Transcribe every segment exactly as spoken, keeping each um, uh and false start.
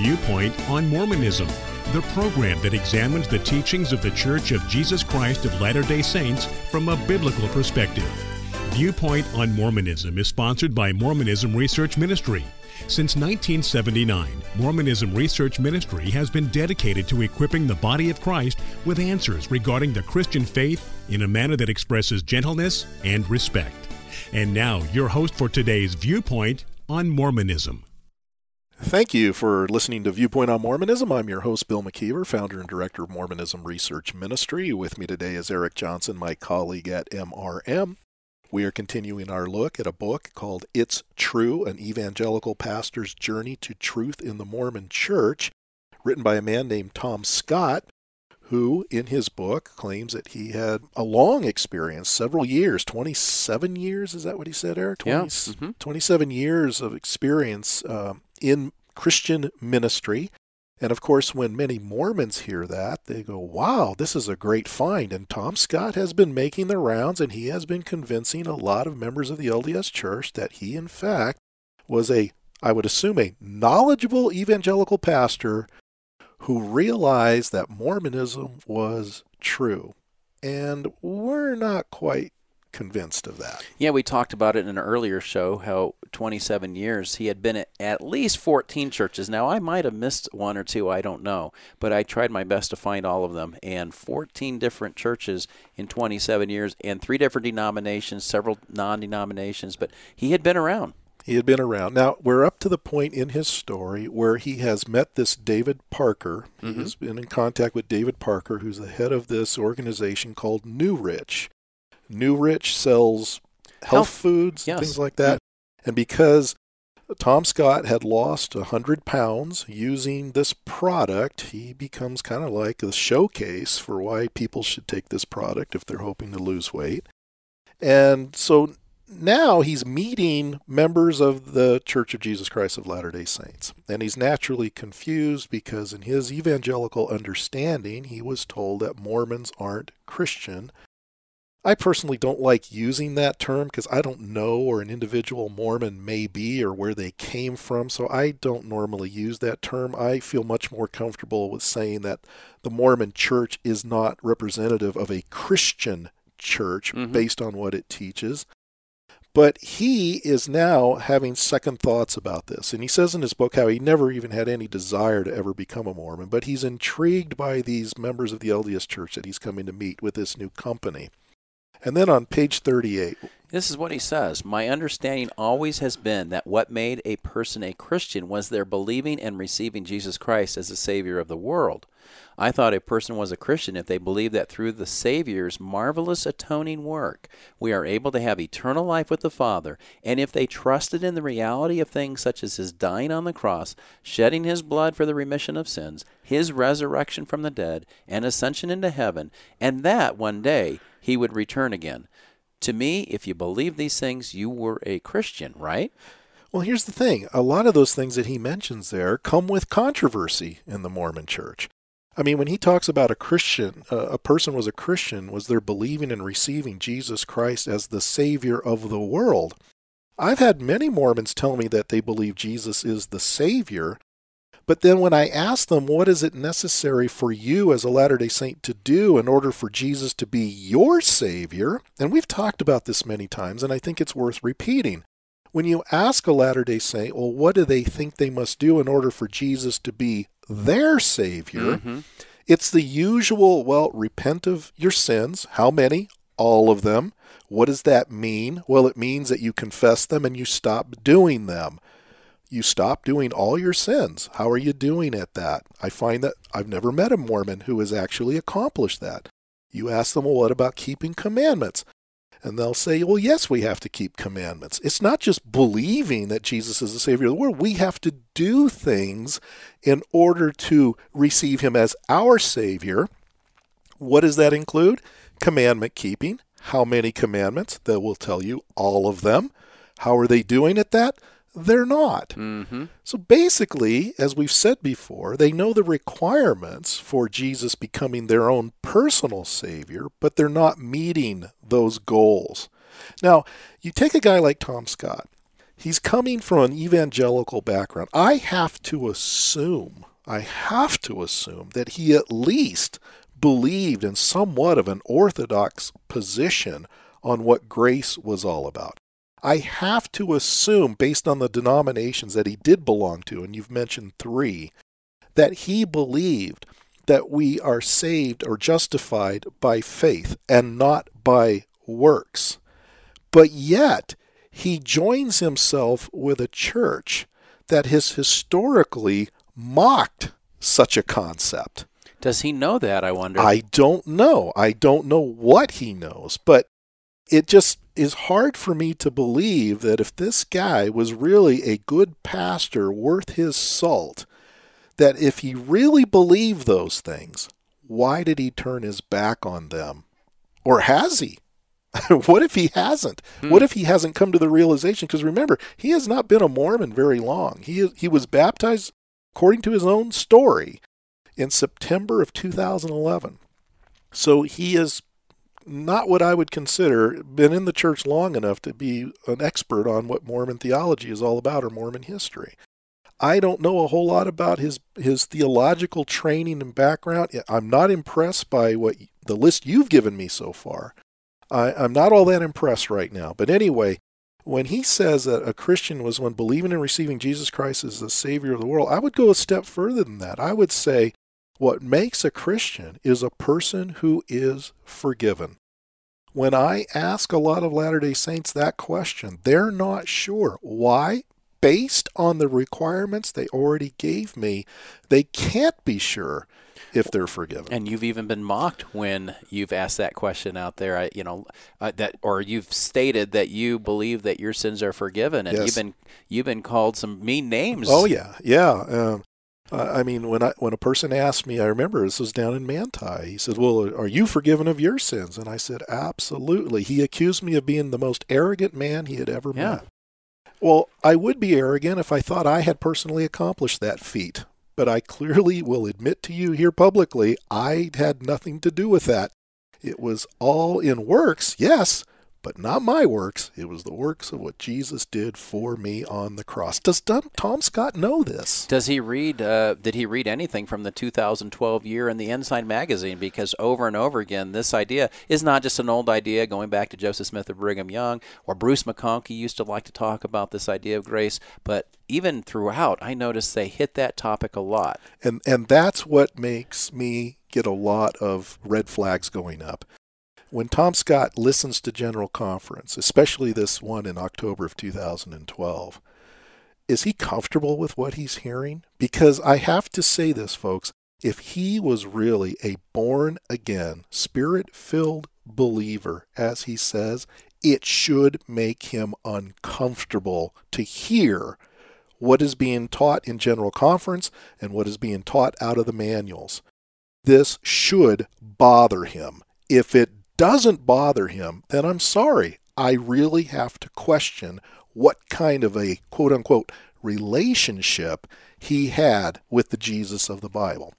Viewpoint on Mormonism, the program that examines the teachings of the Church of Jesus Christ of Latter-day Saints from a biblical perspective. Viewpoint on Mormonism is sponsored by Mormonism Research Ministry. Since nineteen seventy-nine, Mormonism Research Ministry has been dedicated to equipping the body of Christ with answers regarding the Christian faith in a manner that expresses gentleness and respect. And now, your host for today's Viewpoint on Mormonism. Thank you for listening to Viewpoint on Mormonism. I'm your host, Bill McKeever, founder and director of Mormonism Research Ministry. With me today is Eric Johnson, my colleague at M R M. We are continuing our look at a book called It's True, An Evangelical Pastor's Journey to Truth in the Mormon Church, written by a man named Tom Scott, who, in his book, claims that he had a long experience, several years, twenty-seven years, is that what he said, Eric? twenty, yeah. Mm-hmm. twenty-seven years of experience uh, in Christian ministry. And of course, when many Mormons hear that, they go, wow, this is a great find. And Tom Scott has been making the rounds, and he has been convincing a lot of members of the L D S Church that he, in fact, was a, I would assume, a knowledgeable evangelical pastor who realized that Mormonism was true. And we're not quite convinced of that. Yeah, we talked about it in an earlier show, how twenty-seven years he had been at at least fourteen churches. Now, I might have missed one or two, I don't know, but I tried my best to find all of them, and fourteen different churches in twenty-seven years, and three different denominations, several non-denominations, but he had been around. He had been around. Now, we're up to the point in his story where he has met this David Parker. Mm-hmm. He has been in contact with David Parker, who's the head of this organization called New Rich. New Rich sells health, health. foods, yes. things like that. Mm-hmm. And because Tom Scott had lost one hundred pounds using this product, he becomes kind of like a showcase for why people should take this product if they're hoping to lose weight. And so now he's meeting members of the Church of Jesus Christ of Latter-day Saints. And he's naturally confused because in his evangelical understanding, he was told that Mormons aren't Christian. I personally don't like using that term because I don't know where an individual Mormon may be or where they came from, so I don't normally use that term. I feel much more comfortable with saying that the Mormon Church is not representative of a Christian church mm-hmm. based on what it teaches. But he is now having second thoughts about this. And he says in his book how he never even had any desire to ever become a Mormon, but he's intrigued by these members of the L D S Church that he's coming to meet with this new company. And then on page thirty-eight. This is what he says. My understanding always has been that what made a person a Christian was their believing and receiving Jesus Christ as the Savior of the world. I thought a person was a Christian if they believed that through the Savior's marvelous atoning work, we are able to have eternal life with the Father, and if they trusted in the reality of things such as his dying on the cross, shedding his blood for the remission of sins, his resurrection from the dead, and ascension into heaven, and that one day he would return again. To me, if you believe these things, you were a Christian, right? Well, here's the thing. A lot of those things that he mentions there come with controversy in the Mormon Church. I mean, when he talks about a Christian, uh, a person was a Christian, was they're believing and receiving Jesus Christ as the Savior of the world. I've had many Mormons tell me that they believe Jesus is the Savior, but then when I ask them, what is it necessary for you as a Latter-day Saint to do in order for Jesus to be your Savior? And we've talked about this many times, and I think it's worth repeating. When you ask a Latter-day Saint, well, what do they think they must do in order for Jesus to be their Savior? Mm-hmm. It's the usual, well, repent of your sins. How many? All of them. What does that mean? Well, it means that you confess them and you stop doing them. You stop doing all your sins. How are you doing at that? I find that I've never met a Mormon who has actually accomplished that. You ask them, well, what about keeping commandments? And they'll say, well, yes, we have to keep commandments. It's not just believing that Jesus is the Savior of the world. We have to do things in order to receive him as our Savior. What does that include? Commandment keeping. How many commandments? They will tell you all of them. How are they doing at that? They're not. Mm-hmm. So basically, as we've said before, they know the requirements for Jesus becoming their own personal Savior, but they're not meeting those goals. Now, you take a guy like Tom Scott. He's coming from an evangelical background. I have to assume, I have to assume that he at least believed in somewhat of an orthodox position on what grace was all about. I have to assume, based on the denominations that he did belong to, and you've mentioned three, that he believed that we are saved or justified by faith and not by works. But yet, he joins himself with a church that has historically mocked such a concept. Does he know that, I wonder? I don't know. I don't know what he knows, but it just is hard for me to believe that if this guy was really a good pastor worth his salt, that if he really believed those things, why did he turn his back on them? Or has he? What if he hasn't? Hmm. What if he hasn't come to the realization? Because remember, he has not been a Mormon very long. He he was baptized, according to his own story, in September of two thousand eleven. So he is not what I would consider been in the church long enough to be an expert on what Mormon theology is all about or Mormon history. I don't know a whole lot about his, his theological training and background. I'm not impressed by what the list you've given me so far. I, I'm not all that impressed right now. But anyway, when he says that a Christian was one believing and receiving Jesus Christ as the Savior of the world, I would go a step further than that. I would say what makes a Christian is a person who is forgiven. When I ask a lot of Latter-day Saints that question, they're not sure. Why? Based on the requirements they already gave me, they can't be sure if they're forgiven. And you've even been mocked when you've asked that question out there, I, you know, uh, that, or you've stated that you believe that your sins are forgiven, and yes. you've been you've been called some mean names. Oh yeah, yeah. Um, I mean, when I when a person asked me, I remember this was down in Manti. He said, "Well, are you forgiven of your sins?" And I said, "Absolutely." He accused me of being the most arrogant man he had ever yeah. met. Well, I would be arrogant if I thought I had personally accomplished that feat. But I clearly will admit to you here publicly, I had nothing to do with that. It was all in works, yes, but not my works. It was the works of what Jesus did for me on the cross. Does Tom Scott know this? Does he read, uh, did he read anything from the two thousand twelve year in the Ensign magazine? Because over and over again, this idea is not just an old idea going back to Joseph Smith of Brigham Young, or Bruce McConkie used to like to talk about this idea of grace, but even throughout, I noticed they hit that topic a lot. And and that's what makes me get a lot of red flags going up. When Tom Scott listens to General Conference, especially this one in October of two thousand twelve, is he comfortable with what he's hearing? Because I have to say this, folks, if he was really a born-again, spirit-filled believer, as he says, it should make him uncomfortable to hear what is being taught in General Conference and what is being taught out of the manuals. This should bother him. If it doesn't bother him, then I'm sorry. I really have to question what kind of a quote-unquote relationship he had with the Jesus of the Bible.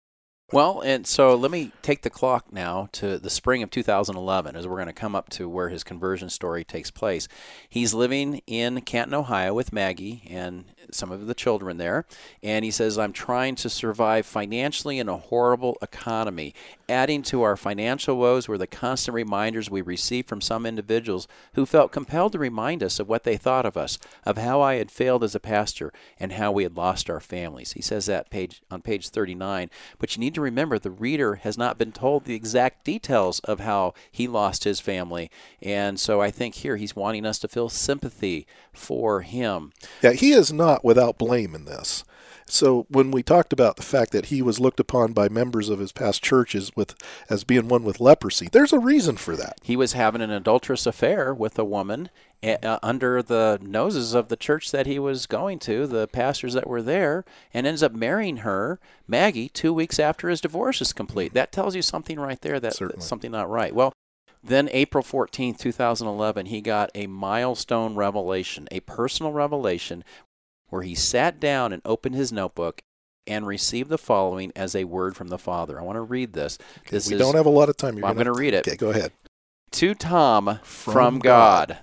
Well, and so let me take the clock now to the spring of two thousand eleven, as we're going to come up to where his conversion story takes place. He's living in Canton, Ohio with Maggie and some of the children there, and he says, I'm trying to survive financially in a horrible economy. Adding to our financial woes were the constant reminders we received from some individuals who felt compelled to remind us of what they thought of us, of how I had failed as a pastor, and how we had lost our families. He says that page on page thirty-nine, but you need to remember the reader has not been told the exact details of how he lost his family, and so I think here he's wanting us to feel sympathy for him. Yeah, he is not without blame in this. So when we talked about the fact that he was looked upon by members of his past churches with as being one with leprosy, there's a reason for that. He was having an adulterous affair with a woman uh, under the noses of the church that he was going to, the pastors that were there, and ends up marrying her, Maggie, two weeks after his divorce is complete. That tells you something right there, that, that's something not right. Well, then April fourteenth, two thousand eleven, he got a milestone revelation, a personal revelation, where he sat down and opened his notebook and received the following as a word from the Father. I want to read this. Okay, this we is, don't have a lot of time. You're well, I'm going to read it. Okay, go ahead. To Tom, from, from God. God.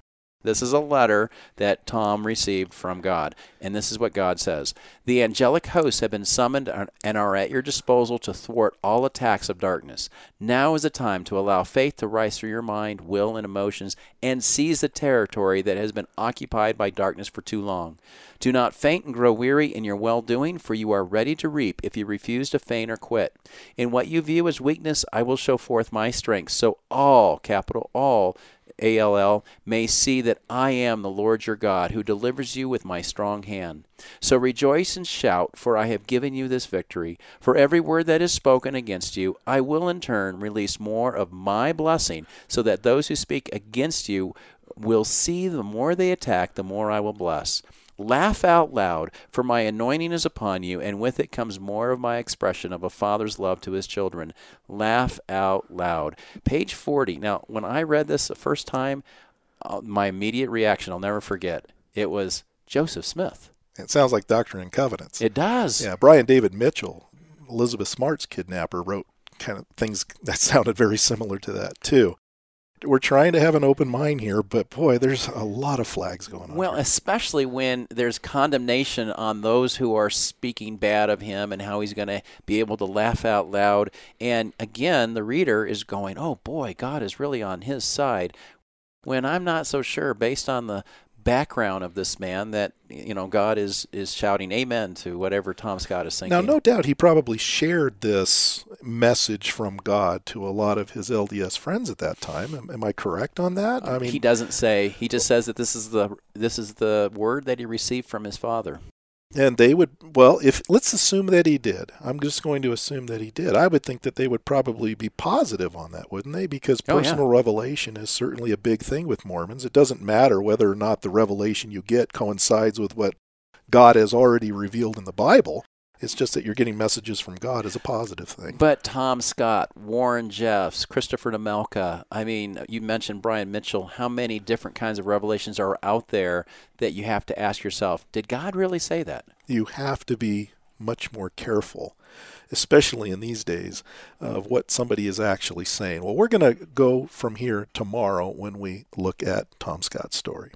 This is a letter that Tom received from God, and this is what God says. The angelic hosts have been summoned and are at your disposal to thwart all attacks of darkness. Now is the time to allow faith to rise through your mind, will, and emotions, and seize the territory that has been occupied by darkness for too long. Do not faint and grow weary in your well-doing, for you are ready to reap if you refuse to faint or quit. In what you view as weakness, I will show forth my strength, so all, capital all, A L L, may see that I am the Lord your God, who delivers you with my strong hand. So rejoice and shout, for I have given you this victory. For every word that is spoken against you, I will in turn release more of my blessing, so that those who speak against you will see the more they attack, the more I will bless. Laugh out loud, for my anointing is upon you, and with it comes more of my expression of a father's love to his children. Laugh out loud. Page forty. Now, when I read this the first time, uh, my immediate reaction, I'll never forget, it was Joseph Smith. It sounds like Doctrine and Covenants. It does. Yeah, Brian David Mitchell, Elizabeth Smart's kidnapper, wrote kind of things that sounded very similar to that, too. We're trying to have an open mind here, but boy, there's a lot of flags going on. Well, here. Especially when there's condemnation on those who are speaking bad of him and how he's going to be able to laugh out loud. And again, the reader is going, oh boy, God is really on his side. When I'm not so sure, based on the background of this man, that you know God is is shouting amen to whatever Tom Scott is thinking. Now, no doubt he probably shared this message from God to a lot of his L D S friends at that time. Am, am I correct on that? I mean, he doesn't say. He just says that this is the this is the word that he received from his father. And they would, well, if let's assume that he did. I'm just going to assume that he did. I would think that they would probably be positive on that, wouldn't they? Because personal oh, yeah. revelation is certainly a big thing with Mormons. It doesn't matter whether or not the revelation you get coincides with what God has already revealed in the Bible. It's just that you're getting messages from God is a positive thing. But Tom Scott, Warren Jeffs, Christopher Nemelka, I mean, you mentioned Brian Mitchell. How many different kinds of revelations are out there that you have to ask yourself, did God really say that? You have to be much more careful, especially in these days, of what somebody is actually saying. Well, we're going to go from here tomorrow when we look at Tom Scott's story.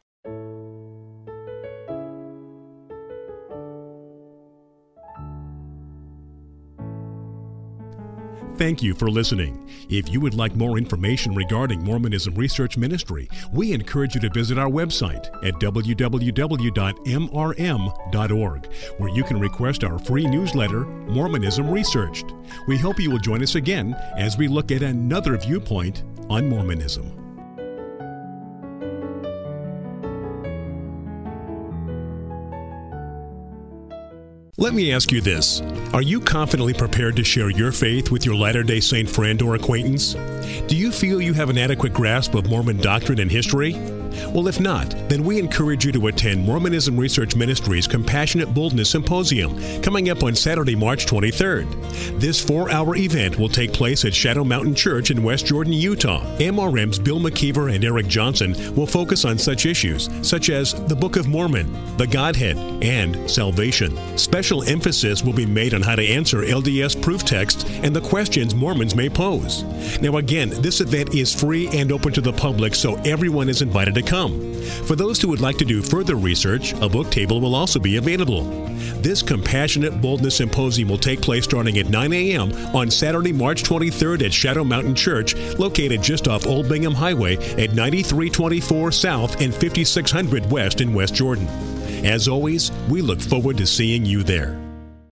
Thank you for listening. If you would like more information regarding Mormonism Research Ministry, we encourage you to visit our website at w w w dot m r m dot org, where you can request our free newsletter, Mormonism Researched. We hope you will join us again as we look at another viewpoint on Mormonism. Let me ask you this. Are you confidently prepared to share your faith with your Latter-day Saint friend or acquaintance? Do you feel you have an adequate grasp of Mormon doctrine and history? Well, if not, then we encourage you to attend Mormonism Research Ministry's Compassionate Boldness Symposium coming up on Saturday, March twenty-third. This four-hour event will take place at Shadow Mountain Church in West Jordan, Utah. M R M's Bill McKeever and Eric Johnson will focus on such issues such as the Book of Mormon, the Godhead, and salvation. Special emphasis will be made on how to answer L D S proof texts and the questions Mormons may pose. Now again, this event is free and open to the public, so everyone is invited to come. For those who would like to do further research, a book table will also be available. This Compassionate Boldness Symposium will take place starting at nine a.m. on Saturday, March twenty-third at Shadow Mountain Church, located just off Old Bingham Highway at ninety-three twenty-four South and fifty-six hundred West in West Jordan. As always, we look forward to seeing you there.